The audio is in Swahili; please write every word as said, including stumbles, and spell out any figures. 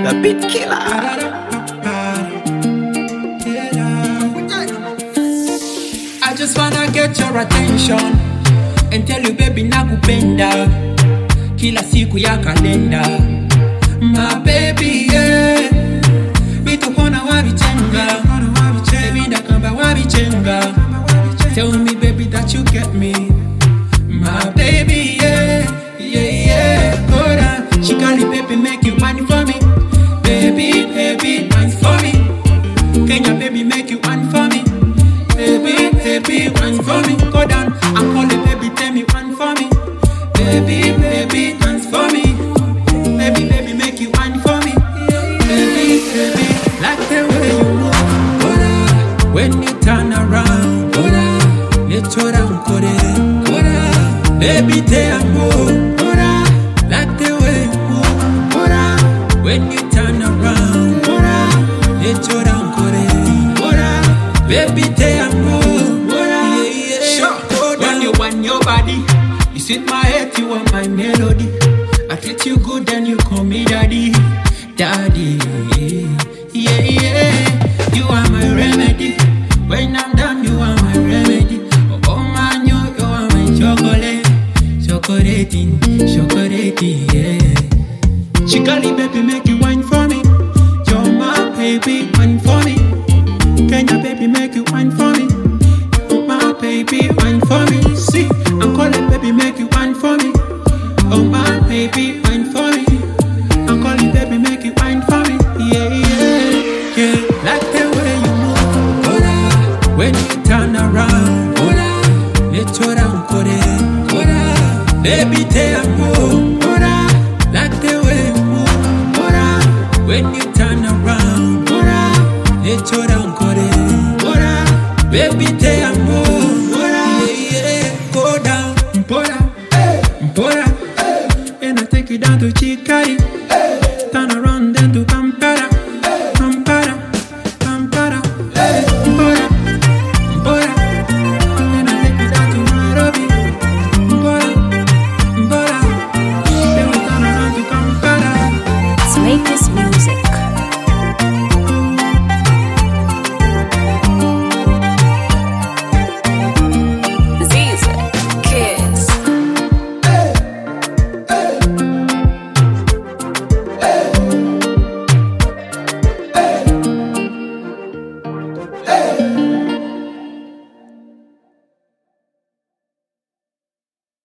The beat killer. I just wanna get your attention and tell you baby nakupenda kila siku ya kalenda. My baby yeah, bitukona wabichenga, baby ndakamba wabichenga. Tell me baby that you get me. My baby yeah, yeah yeah. Hold on, she call it baby make you money for me. Baby, baby, wine for me. Kenya baby make you wine for me. Baby, baby, wine for me. Go down, I call it baby, tell me wine for me. Baby, baby, dance for me. Baby, baby, make you wine for me. Baby, baby, like the way you move. Ora, when you turn around. Ora, let's down, kore. Ora, baby, te amo. Ora, like the way you move. Ora, when you turn around. Ora, let's down, kore. Ora, baby, te amo. Ora, yeah, yeah. Sure, when you want your body. You sit my head, you are my melody. I treat you good, then you call me daddy. Daddy, yeah, yeah. You are my remedy. When I'm done, you are my remedy. Oh, oh man, you, you are my chocolate. Chocolate, chocolate, yeah. Chigali, baby, make you wine for me. You're my baby, wine for me. Kenya, baby, make you wine for me. Oh, my baby, wine for me. See, I'm calling, baby, make you wine for me. Oh, my baby, wine for me. I'm calling, baby, make you wine for me. Yeah, yeah, yeah. Like the way you move. Ora, when you turn around. Ora, let's go down, kore. Ora, baby, te amo. Ora, like the way you move. Ora, when you turn around. Ora, let's go down, kore. Ora, baby, te amo. Ora, yeah, yeah. Go down, mpora, hey, mpora, hey. And I take you down to Chica.